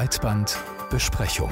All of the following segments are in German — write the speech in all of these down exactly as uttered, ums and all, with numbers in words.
Breitbandbesprechung.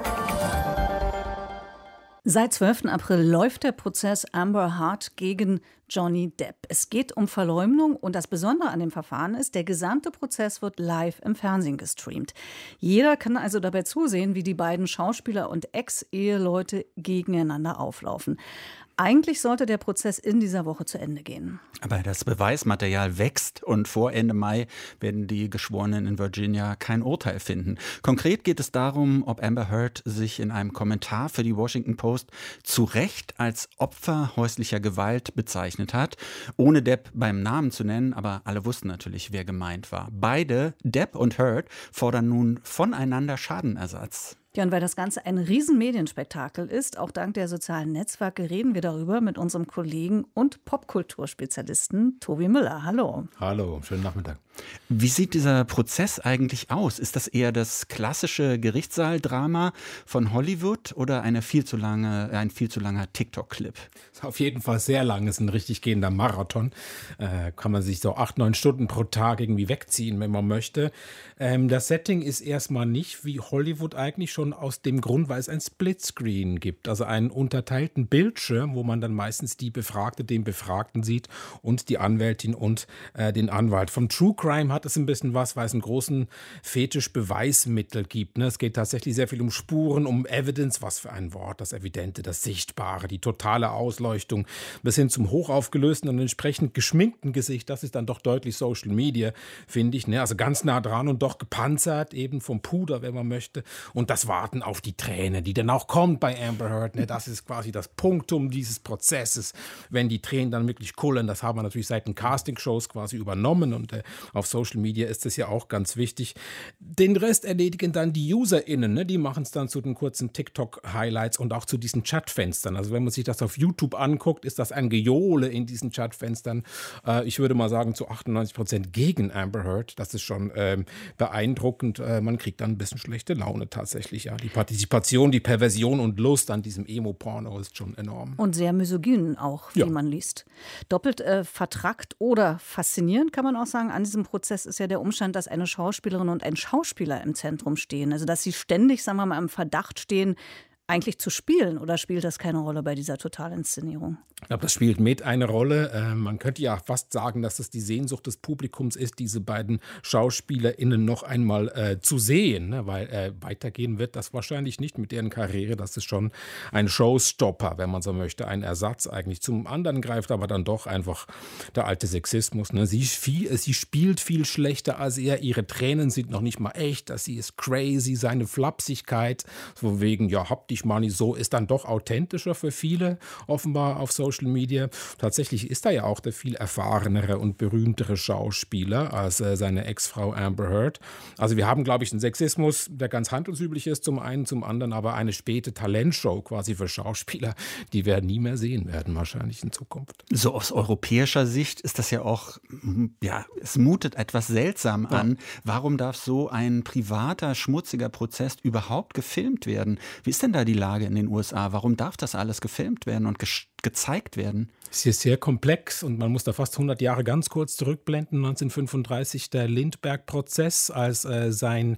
Seit zwölften April läuft der Prozess Amber Heard gegen Johnny Depp. Es geht um Verleumdung und das Besondere an dem Verfahren ist, der gesamte Prozess wird live im Fernsehen gestreamt. Jeder kann also dabei zusehen, wie die beiden Schauspieler und Ex-Eheleute gegeneinander auflaufen. Eigentlich sollte der Prozess in dieser Woche zu Ende gehen. Aber das Beweismaterial wächst und vor Ende Mai werden die Geschworenen in Virginia kein Urteil finden. Konkret geht es darum, ob Amber Heard sich in einem Kommentar für die Washington Post zu Recht als Opfer häuslicher Gewalt bezeichnet hat, ohne Depp beim Namen zu nennen, aber alle wussten natürlich, wer gemeint war. Beide, Depp und Heard, fordern nun voneinander Schadenersatz. Ja, und weil das Ganze ein Riesenmedienspektakel ist, auch dank der sozialen Netzwerke, reden wir darüber mit unserem Kollegen und Popkulturspezialisten Tobi Müller. Hallo. Hallo, schönen Nachmittag. Wie sieht dieser Prozess eigentlich aus? Ist das eher das klassische Gerichtssaal-Drama von Hollywood oder eine viel zu lange, ein viel zu langer TikTok-Clip? Ist auf jeden Fall sehr lang, ist ein richtig gehender Marathon. Äh, kann man sich so acht, neun Stunden pro Tag irgendwie wegziehen, wenn man möchte. Ähm, das Setting ist erstmal nicht wie Hollywood eigentlich, schon aus dem Grund, weil es ein Splitscreen gibt, also einen unterteilten Bildschirm, wo man dann meistens die Befragte, den Befragten sieht und die Anwältin und äh, den Anwalt. Vom True Crime hat es ein bisschen was, weil es einen großen Fetisch Beweismittel gibt. Ne? Es geht tatsächlich sehr viel um Spuren, um Evidence, was für ein Wort, das Evidente, das Sichtbare, die totale Ausleuchtung, bis hin zum hochaufgelösten und entsprechend geschminkten Gesicht. Das ist dann doch deutlich Social Media, finde ich. Ne? Also ganz nah dran und doch gepanzert, eben vom Puder, wenn man möchte. Und das Warten auf die Träne, die dann auch kommt bei Amber Heard. Ne? Das ist quasi das Punktum dieses Prozesses, wenn die Tränen dann wirklich kullern. Das haben wir natürlich seit den Castingshows quasi übernommen und äh, auf Social Media ist das ja auch ganz wichtig. Den Rest erledigen dann die UserInnen, ne? Die machen es dann zu den kurzen TikTok-Highlights und auch zu diesen Chatfenstern. Also wenn man sich das auf YouTube anguckt, ist das ein Gejohle in diesen Chatfenstern. Äh, ich würde mal sagen zu achtundneunzig Prozent gegen Amber Heard. Das ist schon ähm, beeindruckend. Äh, man kriegt dann ein bisschen schlechte Laune tatsächlich. Ja. Die Partizipation, die Perversion und Lust an diesem Emo-Porno ist schon enorm. Und sehr misogyn auch, wie ja. man liest. Doppelt äh, vertrackt oder faszinierend kann man auch sagen, an diesem Prozess ist ja der Umstand, dass eine Schauspielerin und ein Schauspieler im Zentrum stehen. Also dass sie ständig, sagen wir mal, im Verdacht stehen, eigentlich zu spielen, oder spielt das keine Rolle bei dieser Totalinszenierung? Ich glaube, das spielt mit eine Rolle. Äh, man könnte ja fast sagen, dass es die Sehnsucht des Publikums ist, diese beiden SchauspielerInnen noch einmal äh, zu sehen, ne? Weil äh, weitergehen wird das wahrscheinlich nicht mit deren Karriere. Das ist schon ein Showstopper, wenn man so möchte, ein Ersatz eigentlich. Zum anderen greift aber dann doch einfach der alte Sexismus. Ne? Sie, viel, sie spielt viel schlechter als er. Ihre Tränen sind noch nicht mal echt. Sie ist crazy. Seine Flapsigkeit, so wegen, ja, habt ihr Money, so ist dann doch authentischer für viele, offenbar auf Social Media. Tatsächlich ist er ja auch der viel erfahrenere und berühmtere Schauspieler als äh, seine Ex-Frau Amber Heard. Also wir haben, glaube ich, einen Sexismus, der ganz handelsüblich ist, zum einen, zum anderen aber eine späte Talentshow quasi für Schauspieler, die wir nie mehr sehen werden, wahrscheinlich in Zukunft. So aus europäischer Sicht ist das ja auch, ja, es mutet etwas seltsam an. Ja. Warum darf so ein privater, schmutziger Prozess überhaupt gefilmt werden? Wie ist denn da die Lage in den U S A? Warum darf das alles gefilmt werden und ge- gezeigt werden? Es ist sehr komplex und man muss da fast hundert Jahre ganz kurz zurückblenden. neunzehnhundertfünfunddreißig der Lindbergh-Prozess, als äh, sein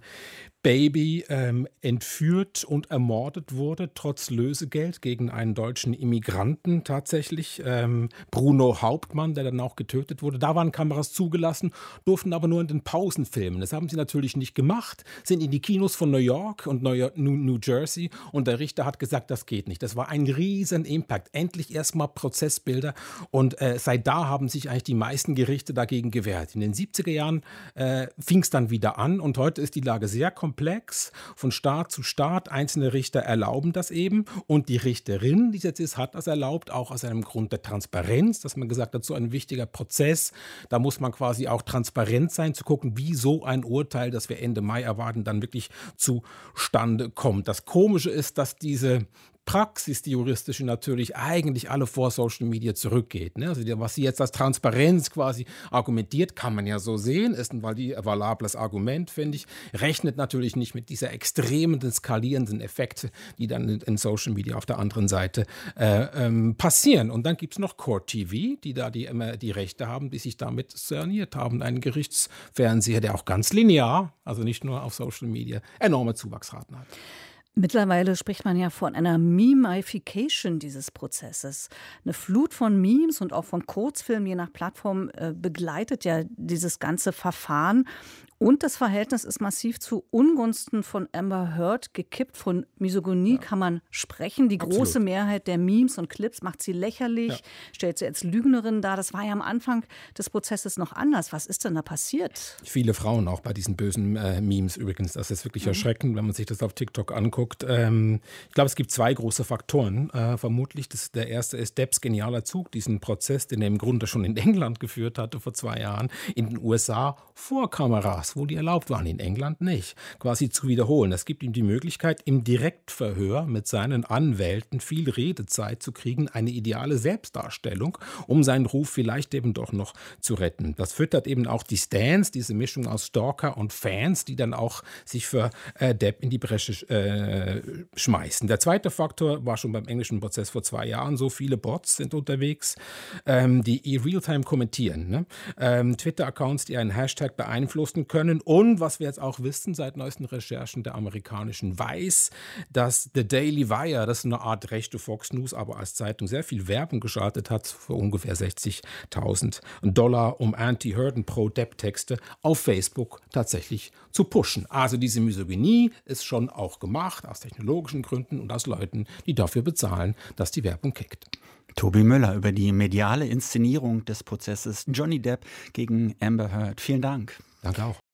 Baby ähm, entführt und ermordet wurde, trotz Lösegeld gegen einen deutschen Immigranten tatsächlich. Ähm, Bruno Hauptmann, der dann auch getötet wurde. Da waren Kameras zugelassen, durften aber nur in den Pausen filmen. Das haben sie natürlich nicht gemacht, sind in die Kinos von New York und New, York, New, New Jersey und der Richter hat gesagt, das geht nicht. Das war ein riesen Impact. Endlich erstmal Prozessbilder und äh, seit da haben sich eigentlich die meisten Gerichte dagegen gewehrt. In den siebziger Jahren äh, fing es dann wieder an und heute ist die Lage sehr komplex. Komplex von Staat zu Staat. Einzelne Richter erlauben das eben und die Richterin, die jetzt ist, hat das erlaubt, auch aus einem Grund der Transparenz, dass man gesagt hat, so ein wichtiger Prozess, da muss man quasi auch transparent sein, zu gucken, wie so ein Urteil, das wir Ende Mai erwarten, dann wirklich zustande kommt. Das Komische ist, dass diese Praxis, die juristische, natürlich eigentlich alle vor Social Media zurückgeht. Ne? Also was sie jetzt als Transparenz quasi argumentiert, kann man ja so sehen, ist ein valables Argument, finde ich, rechnet natürlich nicht mit dieser extremen, skalierenden Effekte, die dann in, in Social Media auf der anderen Seite äh, ähm, passieren. Und dann gibt es noch Court T V, die da die immer die Rechte haben, die sich damit saniert haben. Ein Gerichtsfernseher, der auch ganz linear, also nicht nur auf Social Media, enorme Zuwachsraten hat. Mittlerweile spricht man ja von einer Memification dieses Prozesses. Eine Flut von Memes und auch von Kurzfilmen, je nach Plattform, äh, begleitet ja dieses ganze Verfahren. Und das Verhältnis ist massiv zu Ungunsten von Amber Heard gekippt. Von Misogynie ja. kann man sprechen. Die Absolut. große Mehrheit der Memes und Clips macht sie lächerlich, ja. stellt sie als Lügnerin dar. Das war ja am Anfang des Prozesses noch anders. Was ist denn da passiert? Viele Frauen auch bei diesen bösen äh, Memes übrigens. Das ist wirklich mhm. erschreckend, wenn man sich das auf TikTok anguckt. Ähm, ich glaube, es gibt zwei große Faktoren. Äh, vermutlich, das, der erste ist Depps genialer Zug, diesen Prozess, den er im Grunde schon in England geführt hatte vor zwei Jahren, in den U S A vor Kameras, wo die erlaubt waren, in England nicht, quasi zu wiederholen. Es gibt ihm die Möglichkeit, im Direktverhör mit seinen Anwälten viel Redezeit zu kriegen, eine ideale Selbstdarstellung, um seinen Ruf vielleicht eben doch noch zu retten. Das füttert eben auch die Stans, diese Mischung aus Stalker und Fans, die dann auch sich für äh, Depp in die Bresche äh, schmeißen. Der zweite Faktor war schon beim englischen Prozess vor zwei Jahren so, viele Bots sind unterwegs, ähm, die Realtime kommentieren. Ne? Ähm, Twitter-Accounts, die einen Hashtag beeinflussen können. Und was wir jetzt auch wissen seit neuesten Recherchen der amerikanischen Weiß, dass The Daily Wire, das ist eine Art rechte Fox News, aber als Zeitung sehr viel Werbung geschaltet hat, für ungefähr sechzigtausend Dollar, um Anti-Heard und Pro-Depp-Texte auf Facebook tatsächlich zu pushen. Also diese Misogynie ist schon auch gemacht, aus technologischen Gründen und aus Leuten, die dafür bezahlen, dass die Werbung kickt. Tobi Müller über die mediale Inszenierung des Prozesses Johnny Depp gegen Amber Heard. Vielen Dank. Danke auch.